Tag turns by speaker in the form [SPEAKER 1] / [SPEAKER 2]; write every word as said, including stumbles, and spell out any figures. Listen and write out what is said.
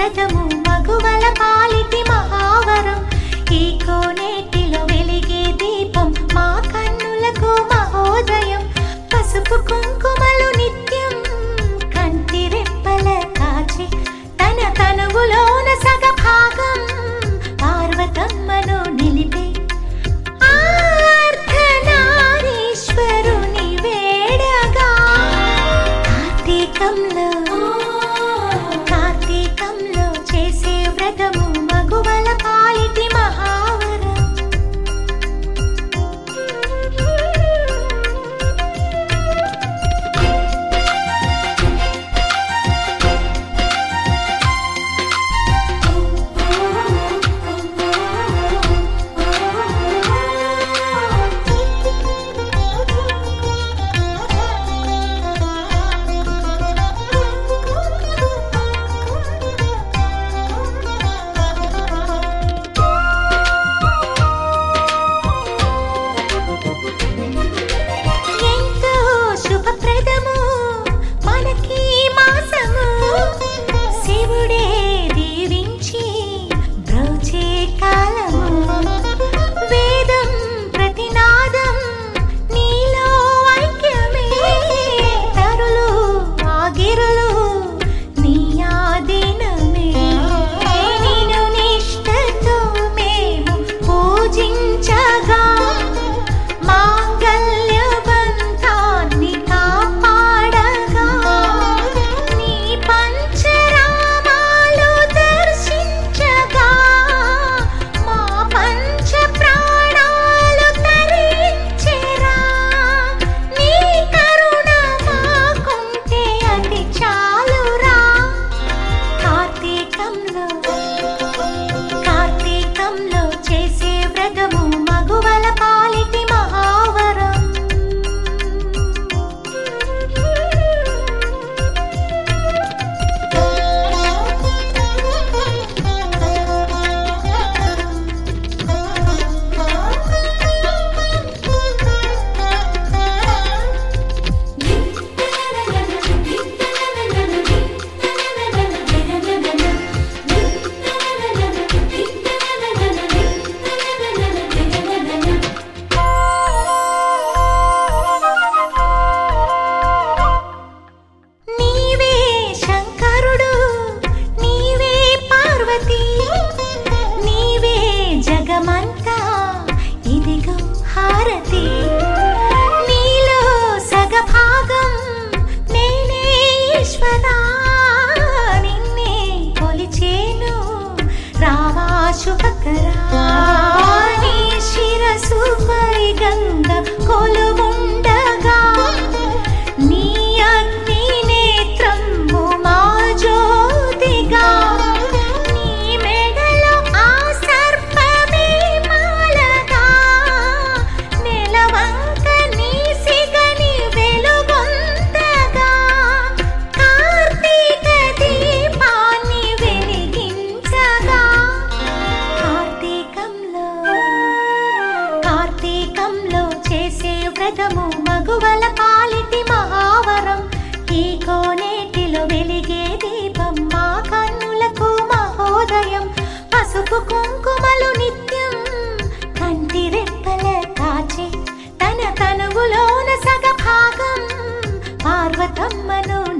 [SPEAKER 1] వ్రతము మగువల పాలిటి మహావరం. ఈ కోనేటిలో వెలిగే దీపం మా కన్నులకు మహోదయం. పసుపు కుంకుమలు నిత్యం కంటి రెప్పల కాచి తన తనువులోన సగ భాగం పార్వతమ్మను నిలిపే అర్ధనారీశ్వరుని వేడగా. కార్తీకంలో కార్తీకంలో చేసే వ్రతము మగువల పాలిటి మహావరం. శుభకరాని శిరసుపై గంగ కొలువుండగా నీ అగ్ని నేత్రము మా జ్యోతిగా నీ మెడలో ఆ సర్పమే మాలగా నెలవంక నీ సిగని వెలుగొందగా కార్తీక దీపాన్ని వెలిగించగా కార్తీకంలో చేసే వ్రతము మగువల పాలిటి మహావరం. ఈ కోనేటిలో వెలిగే దీపం మా కన్నులకు మహోదయం. పసుపు కుంకుమలు నిత్యం కంటి రెప్పల కాచి తన తనువులోన సగ భాగం పార్వతమ్మను